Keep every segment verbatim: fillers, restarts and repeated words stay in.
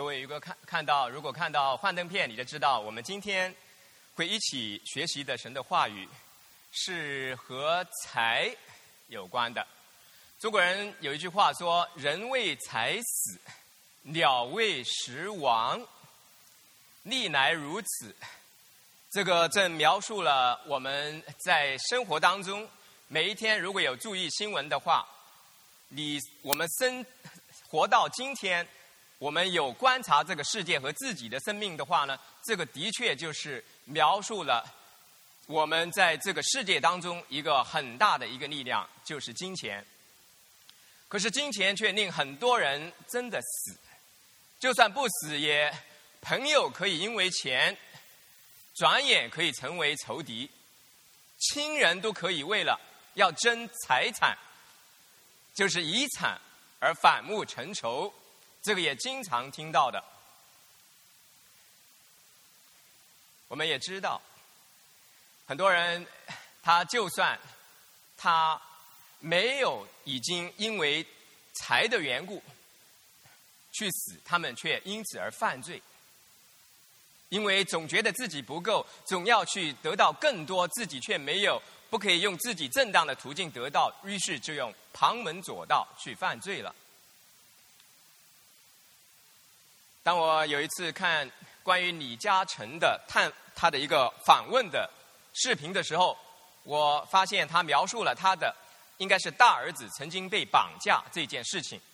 各位如果看看到如果看到幻灯片，你就知道我们今天会一起学习的神的话语是和财有关的。中国人有一句话说：“人为财死，鸟为食亡，历来如此。”这个正描述了我们在生活当中每一天，如果有注意新闻的话，你我们生活到今天，我们有观察这个世界和自己的生命的话呢，这个的确就是描述了我们在这个世界当中一个很大的一个力量，就是金钱。可是金钱却令很多人真的死，就算不死也，朋友可以因为钱转眼可以成为仇敌，亲人都可以为了要争财产，就是遗产而反目成仇，这个也经常听到的。我们也知道，很多人他就算他没有已经因为财的缘故去死，他们却因此而犯罪，因为总觉得自己不够，总要去得到更多，自己却没有，不可以用自己正当的途径得到，于是就用旁门左道去犯罪了。当我有一次看关于李嘉诚的探他的一个访问的视频的时候，我发现他描述了他的应该是大儿子曾经被绑架这件事情。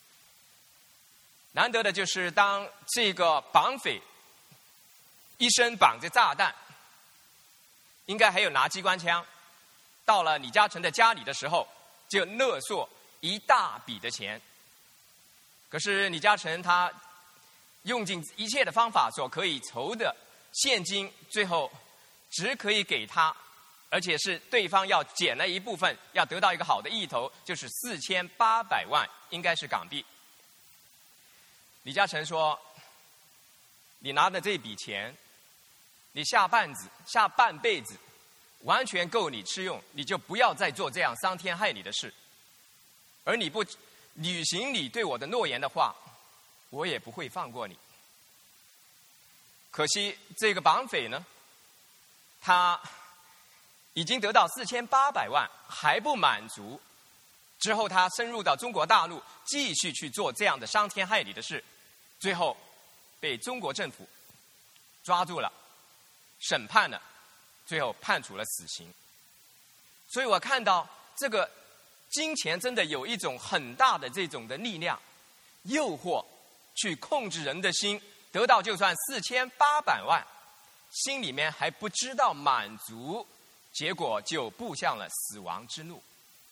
难得的就是当这个绑匪一身绑着炸弹，应该还有拿机关枪，到了李嘉诚的家里的时候，就勒索一大笔的钱。可是李嘉诚他用尽一切的方法所可以筹的现金，最后只可以给他，而且是对方要减了一部分，要得到一个好的意头，就是四千八百万，应该是港币。李嘉诚说：“你拿的这笔钱，你下半子下半辈子完全够你吃用，你就不要再做这样伤天害理的事。而你不履行你对我的诺言的话，我也不会放过你。”可惜这个绑匪呢，他已经得到四千八百万还不满足，之后他深入到中国大陆，继续去做这样的伤天害理的事，最后被中国政府抓住了，审判了，最后判处了死刑。所以我看到这个金钱真的有一种很大的这种的力量，诱惑去控制人的心，得到就算四千八百万，心里面还不知道满足，结果就步向了死亡之路。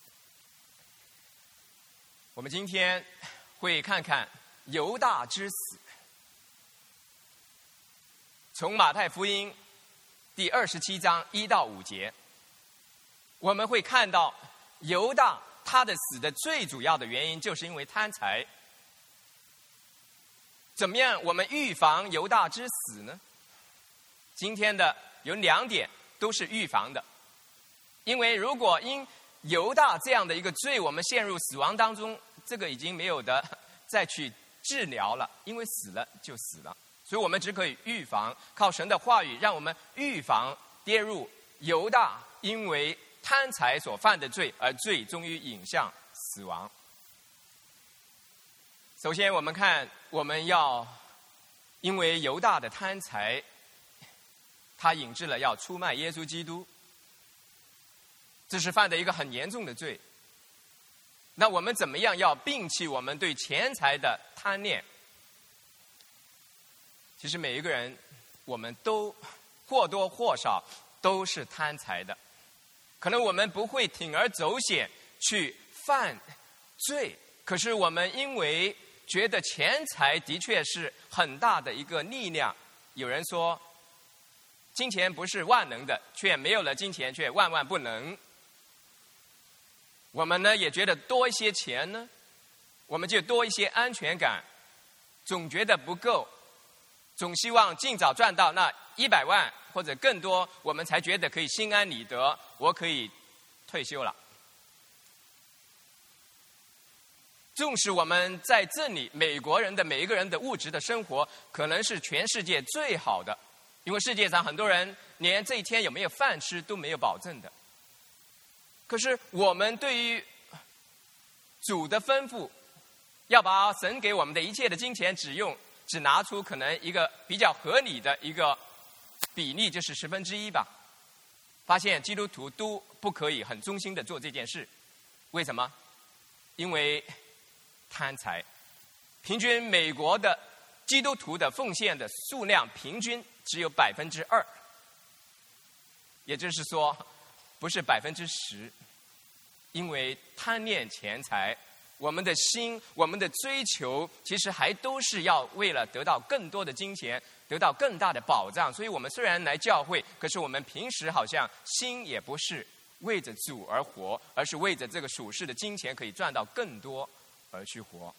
我们今天会看看犹大之死。从马太福音第二十七章一到五节，我们会看到犹大他的死的最主要的原因就是因为贪财。怎么样我们预防犹大之死呢？今天的有两点都是预防的。因为如果因犹大这样的一个罪，我们陷入死亡当中，这个已经没有的再去治疗了，因为死了就死了。所以我们只可以预防，靠神的话语让我们预防跌入犹大因为贪财所犯的罪，而最终于引向死亡。首先我们看，我们要因为犹大的贪财，他引致了要出卖耶稣基督，这是犯的一个很严重的罪。那我们怎么样要摒弃我们对钱财的贪念？其实每一个人，我们都或多或少都是贪财的。可能我们不会铤而走险去犯罪，可是我们因为觉得钱财的确是很大的一个力量。有人说，金钱不是万能的，却没有了金钱却万万不能。我们呢也觉得多一些钱呢，我们就多一些安全感，总觉得不够，总希望尽早赚到那一百万或者更多，我们才觉得可以心安理得，我可以退休了。 纵使我们在这里美国人的每一个人的物质的生活可能是全世界最好的，因为世界上很多人连这一天有没有饭吃都没有保证的。可是我们对于主的吩咐，要把神给我们的一切的金钱只用只拿出可能一个比较合理的一个比例，就是十分之一吧。发现基督徒都不可以很忠心的做这件事，为什么？因为贪财。平均美国的基督徒的奉献的数量平均只有百分之二，也就是说不是百分之十。因为贪恋钱财，我们的心我们的追求其实还都是要为了得到更多的金钱，得到更大的保障。所以我们虽然来教会，可是我们平时好像心也不是为着主而活，而是为着这个属世的金钱可以赚到更多而去活。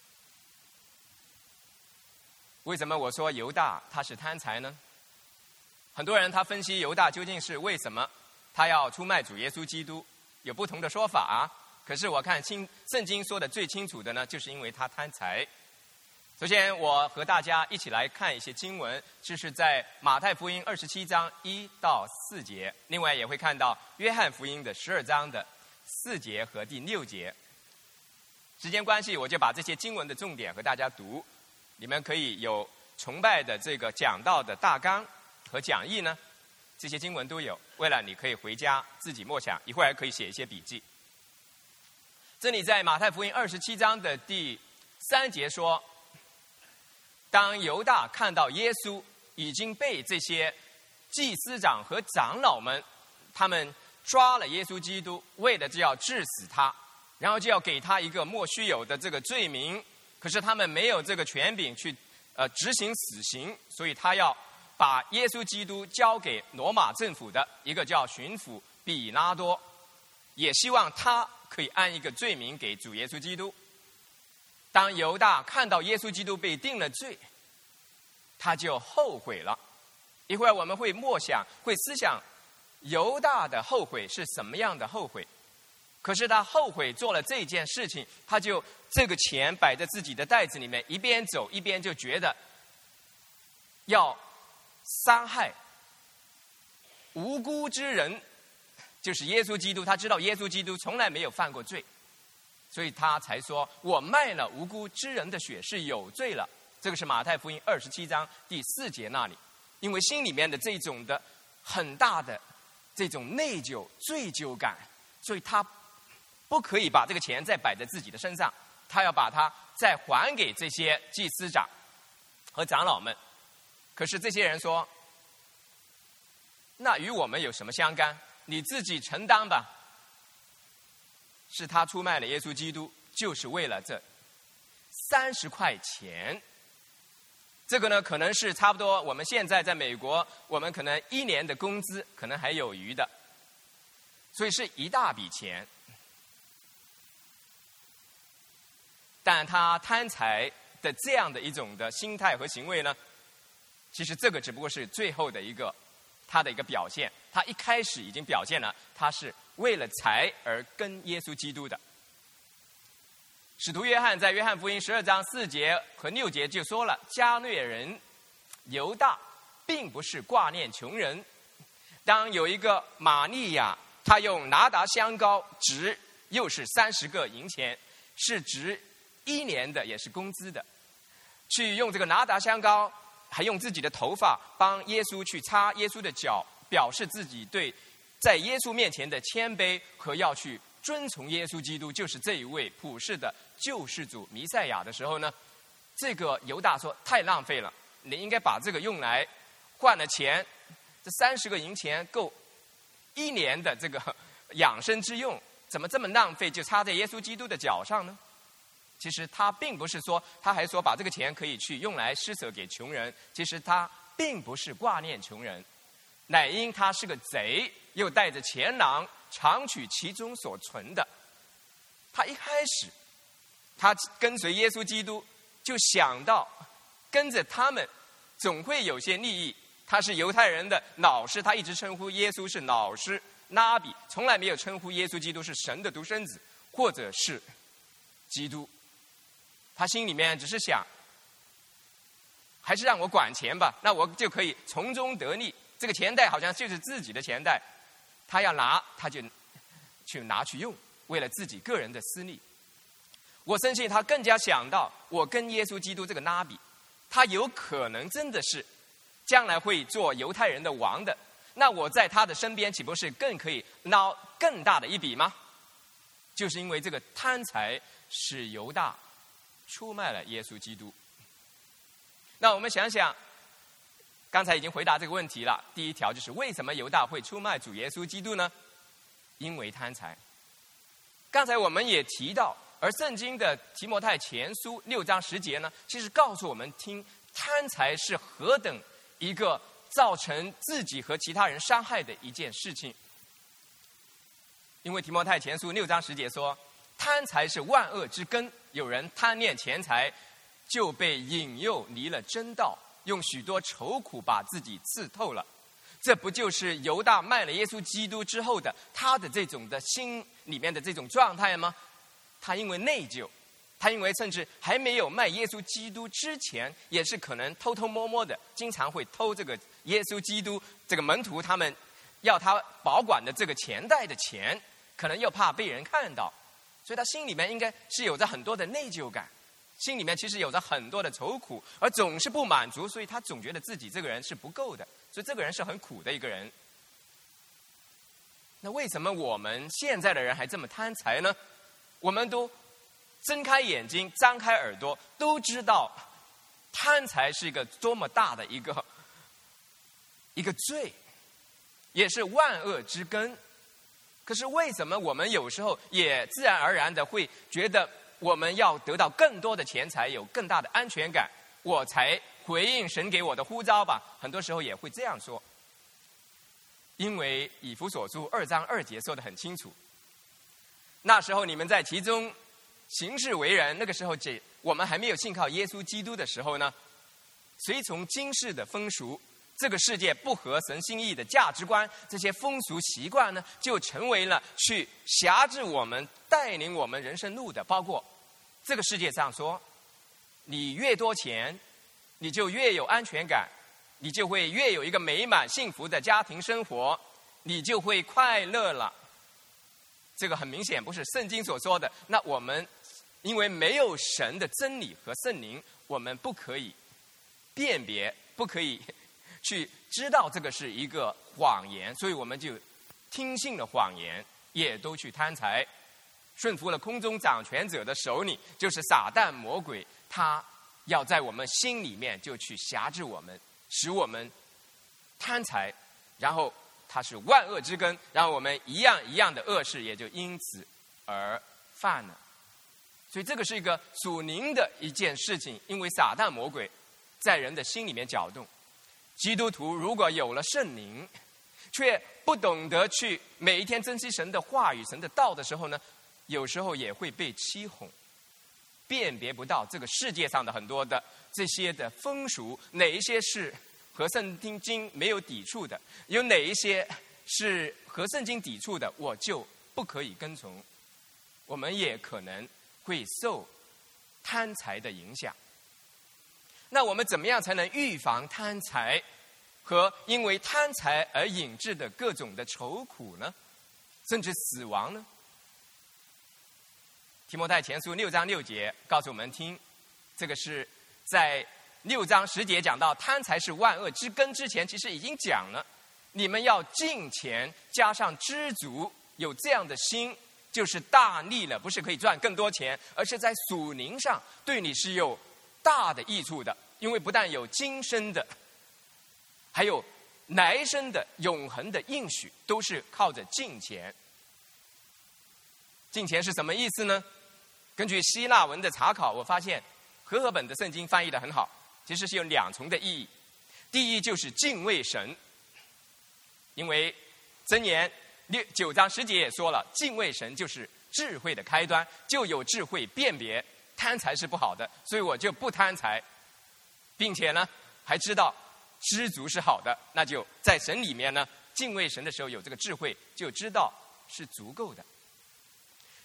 为什么我说犹大他是贪财呢？很多人他分析犹大究竟是为什么他要出卖主耶稣基督，有不同的说法啊。可是我看清圣经说的最清楚的呢，就是因为他贪财。首先我和大家一起来看一些经文，这是在马太福音二十七章一到四节，另外也会看到约翰福音的十二章的四节和第六节。时间关系，我就把这些经文的重点和大家读，你们可以有崇拜的这个讲道的大纲和讲义呢，这些经文都有，为了你可以回家自己默想，一会儿还可以写一些笔记。这里在马太福音二十七章的第三节说，当犹大看到耶稣已经被这些祭司长和长老们他们抓了耶稣基督，为了就要治死他，然后就要给他一个莫须有的这个罪名，可是他们没有这个权柄去呃执行死刑，所以他要把耶稣基督交给罗马政府的一个叫巡抚比拉多，也希望他可以按一个罪名给主耶稣基督。当犹大看到耶稣基督被定了罪，他就后悔了。一会儿我们会默想，会思想犹大的后悔是什么样的后悔。可是他后悔做了这件事情，他就这个钱摆在自己的袋子里面，一边走一边就觉得要伤害无辜之人，就是耶稣基督。他知道耶稣基督从来没有犯过罪，所以他才说我卖了无辜之人的血是有罪了。这个是马太福音二十七章第四节那里。因为心里面的这种的很大的这种内疚罪疚感，所以他不可以把这个钱再摆在自己的身上，他要把它再还给这些祭司长和长老们。可是这些人说，那与我们有什么相干？你自己承担吧。是他出卖了耶稣基督，就是为了这三十块钱。这个呢，可能是差不多我们现在在美国，我们可能一年的工资可能还有余的，所以是一大笔钱。但他贪财的这样的一种的心态和行为呢，其实这个只不过是最后的一个他的一个表现。他一开始已经表现了他是为了财而跟耶稣基督的。使徒约翰在约翰福音十二章四节和六节就说了，加略人犹大并不是挂念穷人。当有一个玛利亚，他用拿达香膏值又是三十个银钱，是值一年的也是工资的，去用这个拿达香膏，还用自己的头发帮耶稣去擦耶稣的脚，表示自己对在耶稣面前的谦卑和要去遵从耶稣基督，就是这一位普世的救世主弥赛亚的时候呢，这个犹大说太浪费了，你应该把这个用来换了钱，这三十个银钱够一年的这个养生之用，怎么这么浪费，就插在耶稣基督的脚上呢？其实他并不是说，他还说把这个钱可以去用来施舍给穷人，其实他并不是挂念穷人，乃因他是个贼，又带着钱囊常取其中所存的。他一开始他跟随耶稣基督，就想到跟着他们总会有些利益。他是犹太人的老师，他一直称呼耶稣是老师拉比，从来没有称呼耶稣基督是神的独生子或者是基督。 他心里面只是想，还是让我管钱吧，那我就可以从中得利。这个钱袋好像就是自己的钱袋，他要拿他就去拿去用，为了自己个人的私利。我相信他更加想到，我跟耶稣基督这个拉比，他有可能真的是将来会做犹太人的王的，那我在他的身边岂不是更可以捞更大的一笔吗？就是因为这个贪财，使犹大出卖了耶稣基督。那我们想想，刚才已经回答这个问题了。第一条就是为什么犹大会出卖主耶稣基督呢？因为贪财。刚才我们也提到，而圣经的提摩太前书六章十节呢，其实告诉我们听贪财是何等一个造成自己和其他人伤害的一件事情。因为提摩太前书六章十节说，贪财是万恶之根，有人贪恋钱财，就被引诱离了真道，用许多愁苦把自己刺透了。这不就是犹大卖了耶稣基督之后的他的这种的心里面的这种状态吗？他因为内疚，他因为甚至还没有卖耶稣基督之前，也是可能偷偷摸摸的，经常会偷这个耶稣基督这个门徒他们要他保管的这个钱袋的钱，可能又怕被人看到，所以他心里面应该是有着很多的内疚感，心里面其实有着很多的愁苦，而总是不满足，所以他总觉得自己这个人是不够的，所以这个人是很苦的一个人。那为什么我们现在的人还这么贪财呢？我们都睁开眼睛张开耳朵都知道贪财是一个多么大的一个一个罪，也是万恶之根。可是为什么我们有时候也自然而然的会觉得我们要得到更多的钱财，有更大的安全感，我才回应神给我的呼召吧？很多时候也会这样说。因为以弗所书二章二节说得很清楚，那时候你们在其中行事为人，那个时候这我们还没有信靠耶稣基督的时候呢，随从今世的风俗，这个世界不合神心意的价值观，这些风俗习惯呢，就成为了去辖制我们、带领我们人生路的。包括这个世界上说，你越多钱，你就越有安全感，你就会越有一个美满幸福的家庭生活，你就会快乐了。这个很明显不是圣经所说的。那我们因为没有神的真理和圣灵，我们不可以辨别，不可以去知道这个是一个谎言，所以我们就听信了谎言，也都去贪财，顺服了空中掌权者的手里，就是撒旦魔鬼，他要在我们心里面就去辖制我们，使我们贪财，然后它是万恶之根，然后我们一样一样的恶事也就因此而犯了。所以这个是一个属灵的一件事情，因为撒旦魔鬼在人的心里面搅动。基督徒如果有了圣灵，却不懂得去每一天珍惜神的话语、神的道的时候呢，有时候也会被欺哄，辨别不到这个世界上的很多的这些的风俗，哪一些是和圣经没有抵触的，有哪一些是和圣经抵触的，我就不可以跟从。我们也可能会受贪财的影响。那我们怎么样才能预防贪财和因为贪财而引致的各种的愁苦呢？甚至死亡呢？提摩太前书六章六节告诉我们听，这个是在六章十节讲到贪财是万恶之根之前，其实已经讲了，你们要敬钱加上知足，有这样的心，就是大利了，不是可以赚更多钱，而是在属灵上对你是有大的益处的。因为不但有今生的，还有来生的永恒的应许，都是靠着敬钱。敬钱是什么意思呢？根据希腊文的查考，我发现和合本的圣经翻译得很好，其实是有两重的意义。第一就是敬畏神，因为箴言六九章十节也说了，敬畏神就是智慧的开端，就有智慧辨别贪财是不好的，所以我就不贪财，并且呢还知道知足是好的，那就在神里面呢敬畏神的时候有这个智慧，就知道是足够的。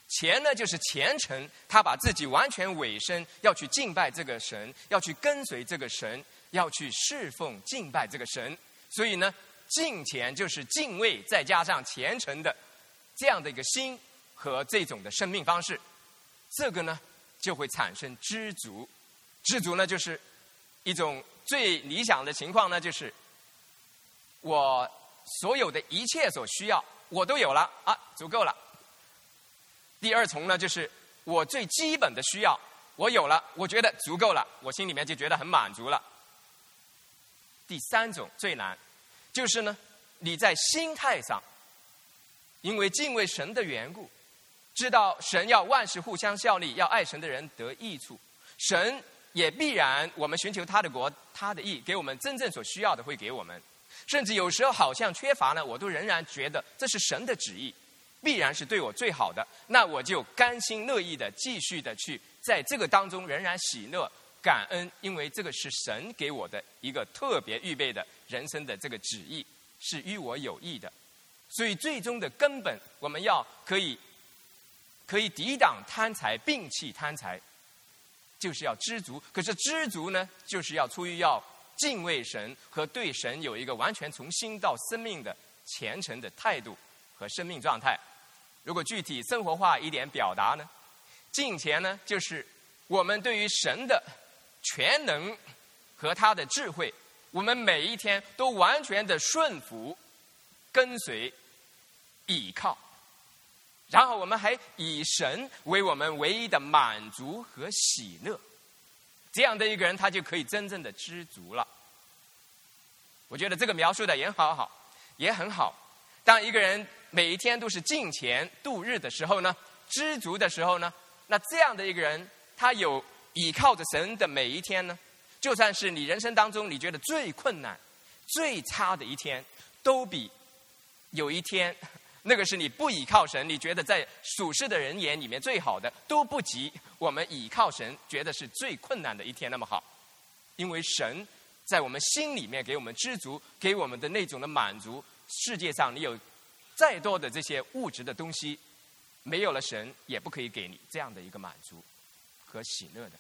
虔呢就是虔诚，他把自己完全委身，要去敬拜这个神，要去跟随这个神，要去侍奉敬拜这个神。所以呢，敬虔就是敬畏再加上虔诚的这样的一个心和这种的生命方式，这个呢就会产生知足。知足呢就是一种最理想的情况呢，就是我所有的一切所需要我都有了啊，足够了。第二重呢，就是我最基本的需要我有了，我觉得足够了，我心里面就觉得很满足了。第三种最难，就是呢，你在心态上，因为敬畏神的缘故，知道神要万事互相效力，要爱神的人得益处，神也必然我们寻求他的国他的义，给我们真正所需要的会给我们，甚至有时候好像缺乏呢，我都仍然觉得这是神的旨意，必然是对我最好的，那我就甘心乐意的继续的去在这个当中仍然喜乐感恩，因为这个是神给我的一个特别预备的人生的这个旨意，是与我有益的。所以最终的根本，我们要可以可以抵挡贪财，摒弃贪财，就是要知足。可是知足呢，就是要出于要敬畏神和对神有一个完全从心到生命的虔诚的态度和生命状态。如果具体生活化一点表达呢，敬虔呢就是我们对于神的全能和他的智慧，我们每一天都完全的顺服跟随倚靠，然后我们还以神为我们唯一的满足和喜乐，这样的一个人他就可以真正的知足了。我觉得这个描述的也好好也很好。当一个人每一天都是敬虔度日的时候呢，知足的时候呢，那这样的一个人他有倚靠着神的每一天呢，就算是你人生当中你觉得最困难最差的一天，都比有一天那个是你不倚靠神，你觉得在属世的人眼里面最好的，都不及我们倚靠神觉得是最困难的一天那么好。因为神在我们心里面给我们知足，给我们的那种的满足，世界上你有再多的这些物质的东西，没有了神也不可以给你这样的一个满足和喜乐的。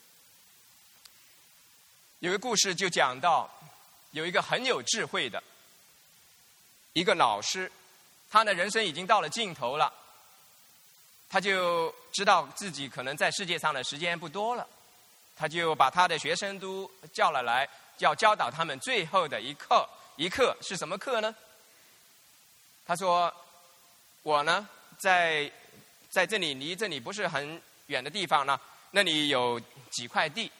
有个故事就讲到，有一个很有智慧的一个老师，他的人生已经到了尽头了，他就知道自己可能在世界上的时间不多了，他就把他的学生都叫了来，要教导他们最后的一课。一课是什么课呢？他说，我呢在在这里离这里不是很远的地方呢，那里有几块地，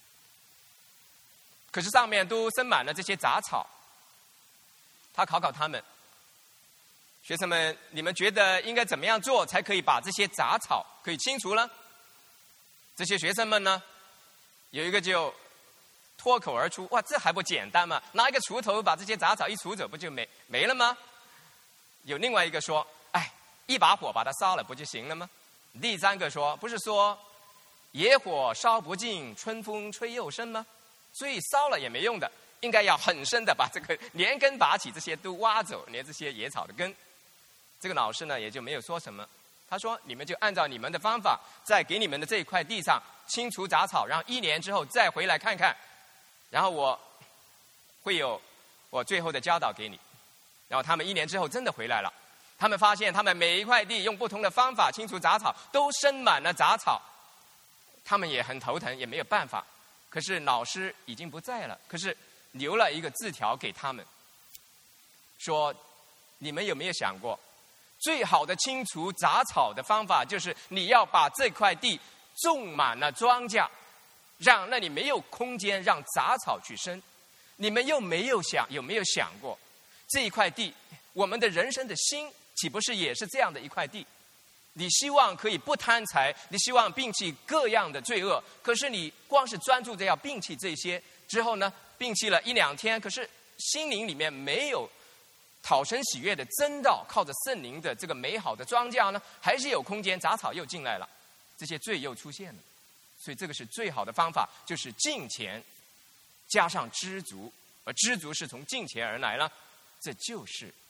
可是上面都生满了这些杂草。他考考他们，学生们，你们觉得应该怎么样做才可以把这些杂草可以清除呢？这些学生们呢，有一个就脱口而出，哇，这还不简单吗？拿一个锄头把这些杂草一锄走，不就没没了吗？有另外一个说，哎，一把火把它烧了不就行了吗？第三个说，不是说野火烧不尽，春风吹又生吗？所以烧了也没用的，应该要很深的把这个连根拔起，这些都挖走，连这些野草的根。这个老师呢也就没有说什么，他说你们就按照你们的方法，在给你们的这一块地上清除杂草，然后一年之后再回来看看，然后我会有我最后的教导给你。然后他们一年之后真的回来了，他们发现他们每一块地用不同的方法清除杂草，都生满了杂草，他们也很头疼，也没有办法。可是老师已经不在了，可是留了一个字条给他们，说你们有没有想过，最好的清除杂草的方法就是你要把这块地种满了庄稼，让那里没有空间让杂草去生。你们又没有想有没有想过，这一块地，我们的人生的心岂不是也是这样的一块地？你希望可以不贪财，你希望摒弃各样的罪恶，可是你光是专注着要摒弃这些之后呢，摒弃了一两天，可是心灵里面没有讨神喜悦的真道，靠着圣灵的这个美好的庄稼呢，还是有空间，杂草又进来了，这些罪又出现了。所以这个是最好的方法，就是敬虔加上知足，而知足是从敬虔而来了，这就是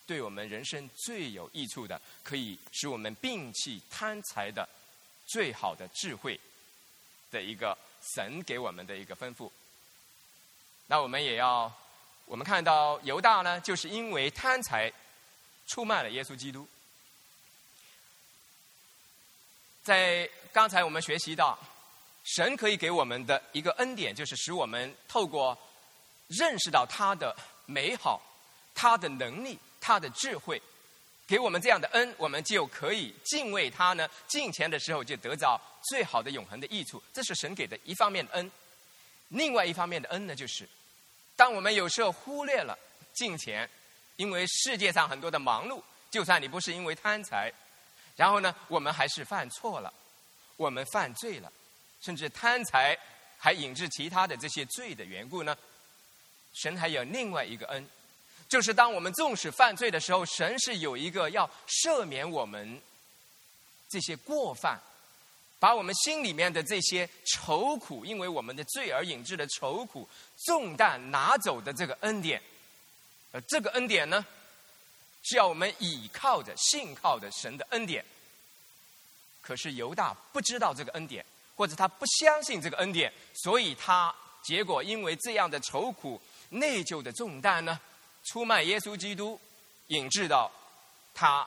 对我们人生最有益处的，可以使我们摒弃贪财的最好的智慧的一个神给我们的一个吩咐。那我们也要，我们看到犹大呢，就是因为贪财出卖了耶稣基督。在刚才我们学习到，神可以给我们的一个恩典，就是使我们透过认识到他的美好、他的能力、他的智慧，给我们这样的恩，我们就可以敬畏他呢，敬虔的时候就得到最好的永恒的益处。这是神给的一方面的恩。另外一方面的恩呢，就是当我们有时候忽略了敬虔，因为世界上很多的忙碌，就算你不是因为贪财，然后呢，我们还是犯错了，我们犯罪了，甚至贪财还引致其他的这些罪的缘故呢，神还有另外一个恩，就是当我们纵使犯罪的时候，神是有一个要赦免我们这些过犯，把我们心里面的这些愁苦，因为我们的罪而引致的愁苦重担拿走的这个恩典。而这个恩典呢，是要我们倚靠着信靠着神的恩典。可是犹大不知道这个恩典，或者他不相信这个恩典，所以他结果因为这样的愁苦内疚的重担呢，出卖耶稣基督，引致到他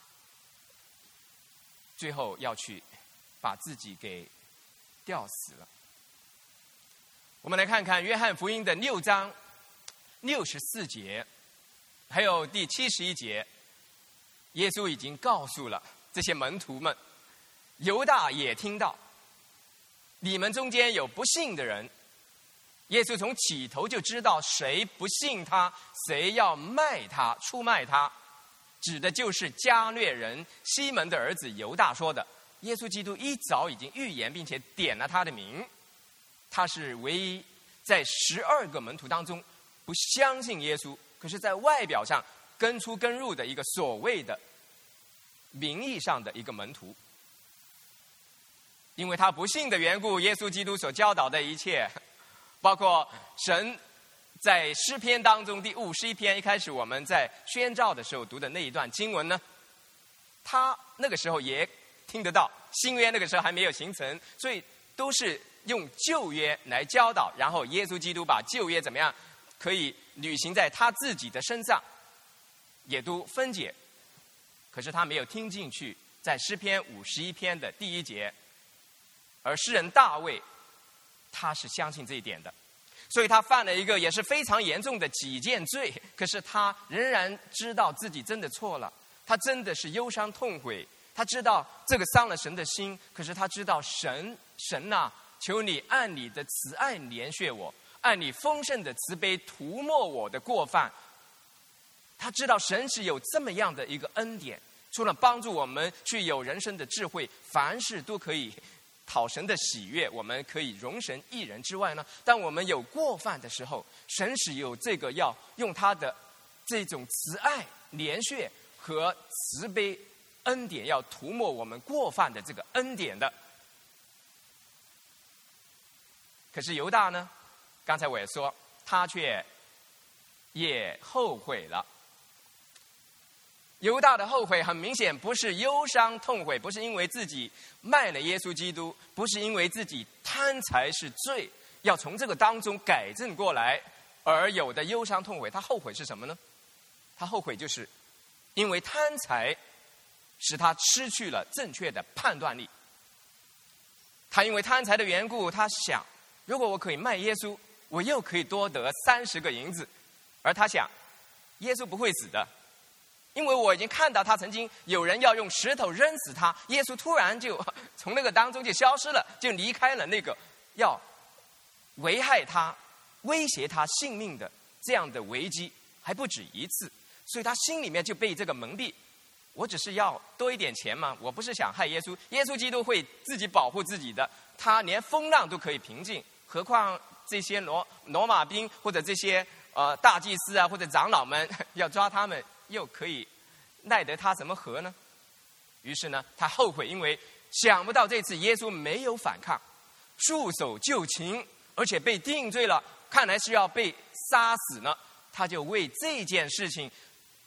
最后要去把自己给吊死了。我们来看看约翰福音的六章六十四节，还有第七十一节，耶稣已经告诉了这些门徒们，犹大也听到，你们中间有不信的人。耶稣从起头就知道谁不信他，谁要卖他、出卖他，指的就是加略人西门的儿子犹大说的。耶稣基督一早已经预言并且点了他的名，他是唯一在十二个门徒当中不相信耶稣，可是在外表上跟出跟入的一个所谓的名义上的一个门徒。因为他不信的缘故，耶稣基督所教导的一切，包括神在诗篇当中第五十一篇一开始我们在宣召的时候读的那一段经文呢，他那个时候也听得到，新约那个时候还没有形成，所以都是用旧约来教导，然后耶稣基督把旧约怎么样可以履行在他自己的身上，也都分解。可是他没有听进去，在诗篇五十一篇的第一节，而诗人大卫他是相信这一点的，所以他犯了一个也是非常严重的几件罪，可是他仍然知道自己真的错了，他真的是忧伤痛悔，他知道这个伤了神的心，可是他知道神神啊，求你按你的慈爱怜恤我，按你丰盛的慈悲涂抹我的过犯。他知道神是有这么样的一个恩典，除了帮助我们去有人生的智慧，凡事都可以讨神的喜悦，我们可以容神一人之外呢，当我们有过犯的时候，神是有这个要用他的这种慈爱怜恤和慈悲恩典，要涂抹我们过犯的这个恩典的。可是犹大呢，刚才我也说，他却也后悔了。犹大的后悔很明显不是忧伤痛悔，不是因为自己卖了耶稣基督，不是因为自己贪财是罪，要从这个当中改正过来而有的忧伤痛悔。他后悔是什么呢？他后悔就是因为贪财使他失去了正确的判断力。他因为贪财的缘故，他想，如果我可以卖耶稣，我又可以多得三十个银子。而他想，耶稣不会死的，因为我已经看到他曾经有人要用石头扔死他，耶稣突然就从那个当中就消失了，就离开了那个要危害他、威胁他性命的这样的危机，还不止一次。所以他心里面就被这个蒙蔽，我只是要多一点钱嘛，我不是想害耶稣，耶稣基督会自己保护自己的，他连风浪都可以平静，何况这些罗罗马兵或者这些呃大祭司啊或者长老们要抓他们，又可以奈得他什么何呢？于是呢，他后悔，因为想不到这次耶稣没有反抗，束手就擒，而且被定罪了，看来是要被杀死呢。他就为这件事情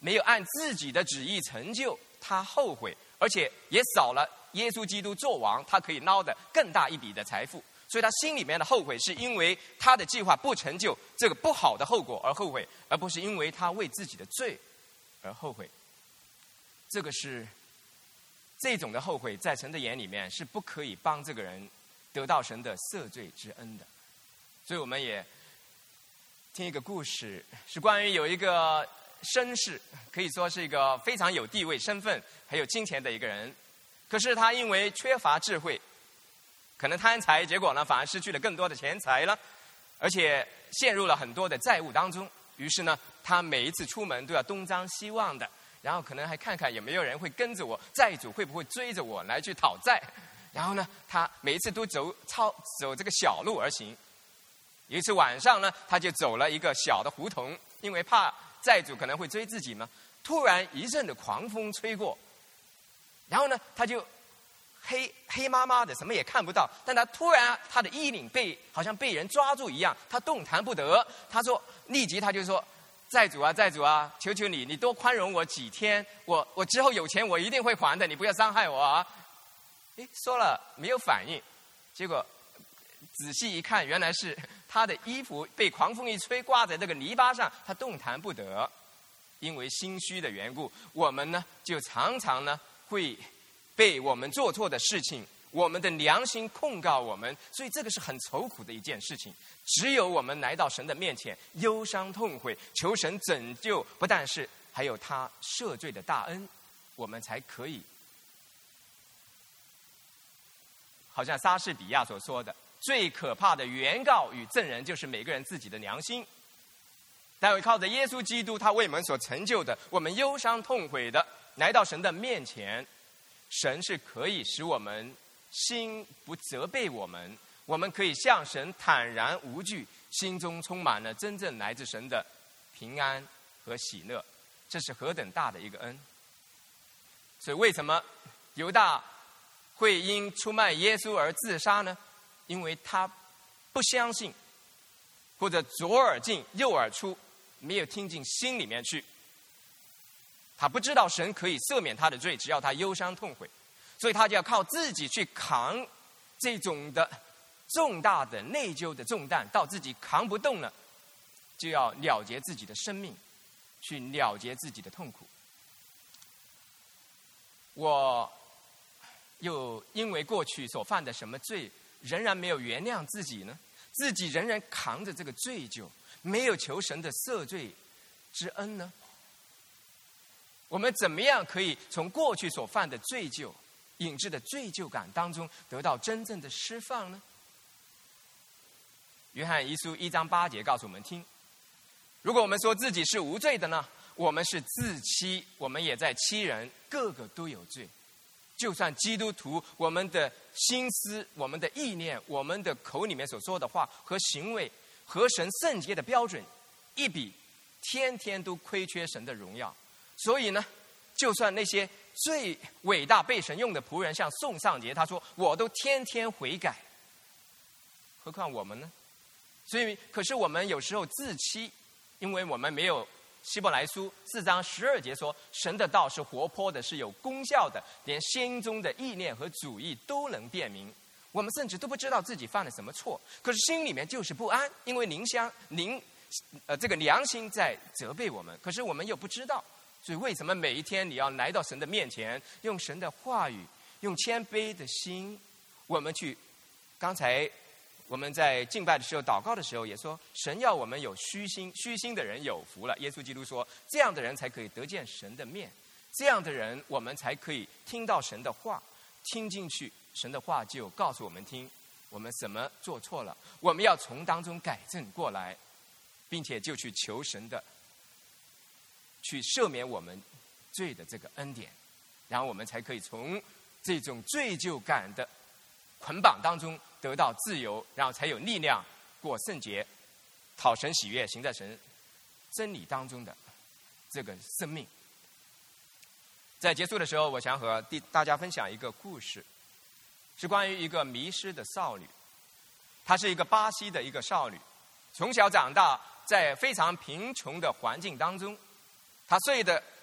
没有按自己的旨意成就，他后悔，而且也少了耶稣基督做王，他可以捞得更大一笔的财富。所以他心里面的后悔，是因为他的计划不成就，这个不好的后果而后悔，而不是因为他为自己的罪而后悔。这个是这种的后悔，在神的眼里面是不可以帮这个人得到神的赦罪之恩的。所以我们也听一个故事，是关于有一个绅士，可以说是一个非常有地位、身份还有金钱的一个人，可是他因为缺乏智慧，可能贪财，结果呢反而失去了更多的钱财了，而且陷入了很多的债务当中。于是呢，他每一次出门都要东张西望的，然后可能还看看有没有人会跟着我，债主会不会追着我来去讨债。然后呢，他每一次都走操走这个小路而行。有一次晚上呢，他就走了一个小的胡同，因为怕债主可能会追自己嘛。突然一阵的狂风吹过，然后呢，他就黑黑麻麻的，什么也看不到。但他突然他的衣领被好像被人抓住一样，他动弹不得。他说，立即他就说：“债主啊，债主啊，求求你，你多宽容我几天，我我之后有钱我一定会还的，你不要伤害我啊。”诶，说了没有反应，结果仔细一看，原来是他的衣服被狂风一吹，挂在这个泥巴上，他动弹不得。因为心虚的缘故，我们呢就常常呢会被我们做错的事情，我们的良心控告我们，所以这个是很愁苦的一件事情。只有我们来到神的面前，忧伤痛悔，求神拯救，不但是还有他赦罪的大恩，我们才可以。好像莎士比亚所说的，最可怕的原告与证人就是每个人自己的良心。但靠着耶稣基督他为我们所成就的，我们忧伤痛悔的来到神的面前，神是可以使我们心不责备我们，我们可以向神坦然无惧，心中充满了真正来自神的平安和喜乐。这是何等大的一个恩！所以为什么犹大会因出卖耶稣而自杀呢？因为他不相信，或者左耳进右耳出，没有听进心里面去。他不知道神可以赦免他的罪，只要他忧伤痛悔，所以他就要靠自己去扛这种的重大的内疚的重担，到自己扛不动了，就要了结自己的生命，去了结自己的痛苦。我又因为过去所犯的什么罪，仍然没有原谅自己呢？自己仍然扛着这个罪疚，没有求神的赦罪之恩呢？我们怎么样可以从过去所犯的罪疚引致的罪疚感当中得到真正的释放呢？约翰一书一章八节告诉我们听，如果我们说自己是无罪的呢，我们是自欺，我们也在欺人，个个都有罪。就算基督徒，我们的心思、我们的意念、我们的口里面所说的话和行为，和神圣洁的标准一比，天天都亏缺神的荣耀。所以呢，就算那些最伟大被神用的仆人，像宋尚节，他说我都天天悔改，何况我们呢？所以，可是我们有时候自欺，因为我们没有希伯来书四章十二节说，神的道是活泼的，是有功效的，连心中的意念和主意都能辨明。我们甚至都不知道自己犯了什么错，可是心里面就是不安，因为灵香灵呃这个良心在责备我们，可是我们又不知道。所以为什么每一天你要来到神的面前，用神的话语，用谦卑的心，我们去刚才我们在敬拜的时候祷告的时候也说，神要我们有虚心，虚心的人有福了。耶稣基督说，这样的人才可以得见神的面，这样的人我们才可以听到神的话，听进去，神的话就告诉我们听，我们什么做错了，我们要从当中改正过来，并且就去求神的去赦免我们罪的这个恩典，然后我们才可以从这种罪疚感的捆绑当中得到自由，然后才有力量过圣洁，讨神喜悦，行在神真理当中的这个生命。在结束的时候，我想和大家分享一个故事，是关于一个迷失的少女。她是一个巴西的一个少女，从小长大在非常贫穷的环境当中，她睡的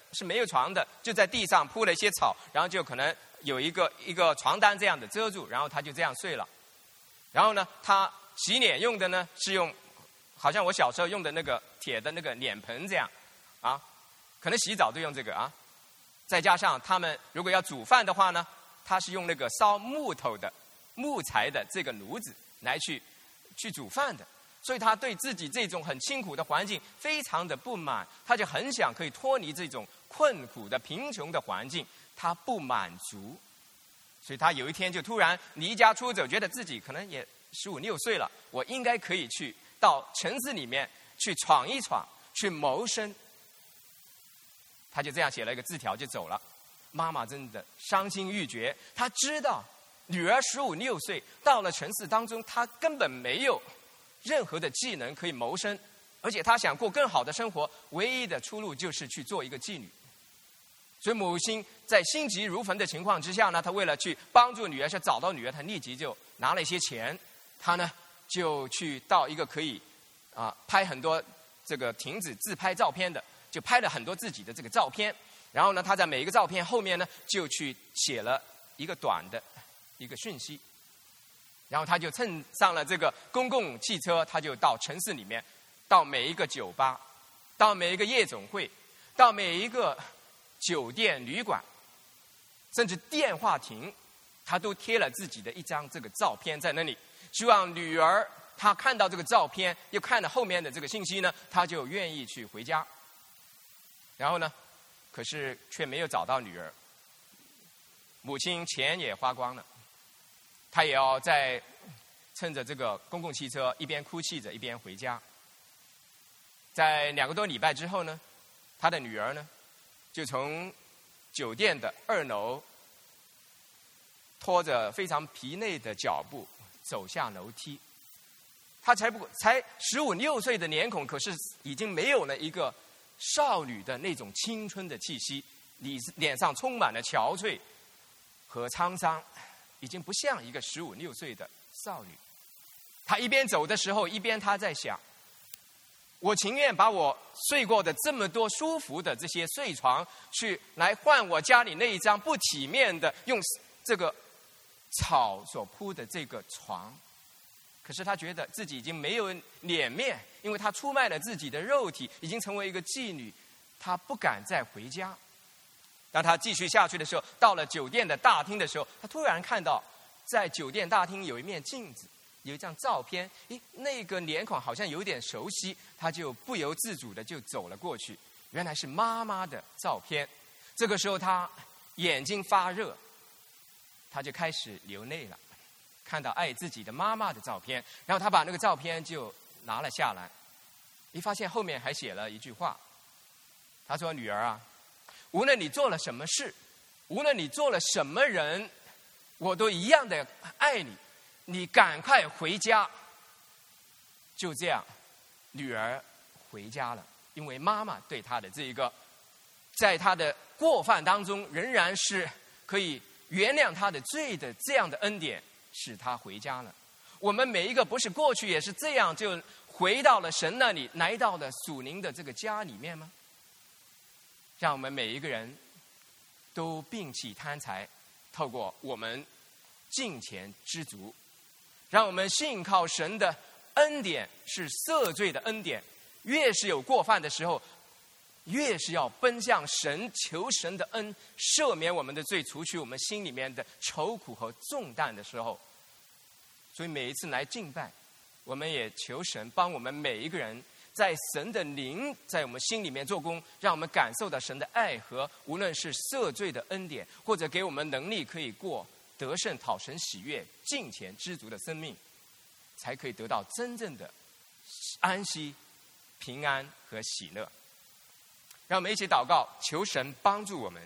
是没有床的，就在地上铺了一些草，然后就可能有一个一个床单这样的遮住，然后他就这样睡了。然后呢，他洗脸用的呢是用，好像我小时候用的那个铁的那个脸盆这样，啊，可能洗澡都用这个啊。再加上他们如果要煮饭的话呢，他是用那个烧木头的木材的这个炉子来去去煮饭的。所以他对自己这种很清苦的环境非常的不满，他就很想可以脱离这种困苦的贫穷的环境，他不满足，所以他有一天就突然离家出走，觉得自己可能也十五六岁了，我应该可以去到城市里面去闯一闯，去谋生。他就这样写了一个字条就走了。妈妈真的伤心欲绝，她知道女儿十五六岁到了城市当中，她根本没有任何的技能可以谋生，而且他想过更好的生活，唯一的出路就是去做一个妓女。所以母亲在心急如焚的情况之下呢，他为了去帮助女儿，去找到女儿，他立即就拿了一些钱，他呢就去到一个可以啊拍很多这个亭子自拍照片的，就拍了很多自己的这个照片，然后呢他在每一个照片后面呢就去写了一个短的一个讯息。然后他就乘上了这个公共汽车，他就到城市里面，到每一个酒吧，到每一个夜总会，到每一个酒店旅馆，甚至电话亭，他都贴了自己的一张这个照片在那里，希望女儿她看到这个照片，又看了后面的这个信息呢，她就愿意去回家。然后呢，可是却没有找到女儿，母亲钱也花光了。他也要在趁着这个公共汽车一边哭泣着一边回家。在两个多礼拜之后呢，他的女儿呢就从酒店的二楼拖着非常疲累的脚步走下楼梯。他才不才十五六岁的脸孔，可是已经没有了一个少女的那种青春的气息，脸脸上充满了憔悴和沧桑，已经不像一个十五六岁的少女。她一边走的时候，一边她在想，我情愿把我睡过的这么多舒服的这些睡床，去来换我家里那一张不体面的用这个草所铺的这个床。可是她觉得自己已经没有脸面，因为她出卖了自己的肉体，已经成为一个妓女，她不敢再回家。当他继续下去的时候，到了酒店的大厅的时候，他突然看到在酒店大厅有一面镜子，有一张照片，诶，那个脸孔好像有点熟悉，他就不由自主的就走了过去。原来是妈妈的照片。这个时候他眼睛发热，他就开始流泪了，看到爱自己的妈妈的照片，然后他把那个照片就拿了下来，一发现后面还写了一句话，他说：女儿啊，无论你做了什么事，无论你做了什么人，我都一样的爱你，你赶快回家。就这样，女儿回家了，因为妈妈对她的这一个，在她的过犯当中仍然是可以原谅她的罪的这样的恩典，使她回家了。我们每一个不是过去也是这样就回到了神那里，来到了属灵的这个家里面吗？让我们每一个人都摒弃贪财，透过我们敬虔知足，让我们信靠神的恩典是赦罪的恩典。越是有过犯的时候，越是要奔向神，求神的恩赦免我们的罪，除去我们心里面的愁苦和重担的时候。所以每一次来敬拜，我们也求神帮我们每一个人，在神的灵在我们心里面做工，让我们感受到神的爱和无论是赦罪的恩典，或者给我们能力可以过得胜讨神喜悦敬虔知足的生命，才可以得到真正的安息平安和喜乐。让我们一起祷告，求神帮助我们。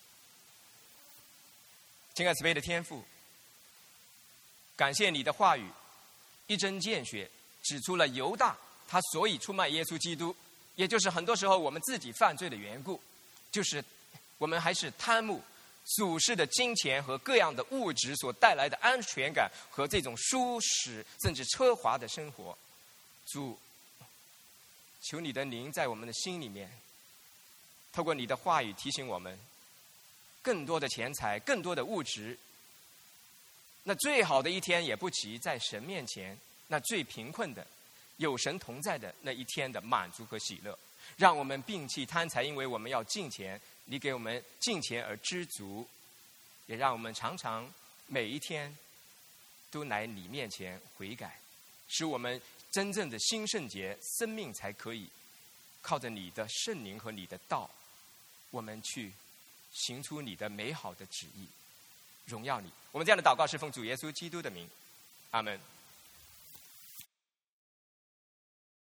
亲爱慈悲的天父，感谢你的话语一针见血指出了犹大他所以出卖耶稣基督，也就是很多时候我们自己犯罪的缘故，就是我们还是贪慕俗世的金钱和各样的物质所带来的安全感和这种舒适甚至奢华的生活。主，求你的灵在我们的心里面透过你的话语提醒我们，更多的钱财，更多的物质，那最好的一天也不及在神面前那最贫困的有神同在的那一天的满足和喜乐。让我们摒弃贪财，因为我们要敬钱，你给我们敬钱而知足，也让我们常常每一天都来你面前悔改，使我们真正的新圣洁，生命才可以靠着你的圣灵和你的道，我们去行出你的美好的旨意，荣耀你。我们这样的祷告是奉主耶稣基督的名，阿们。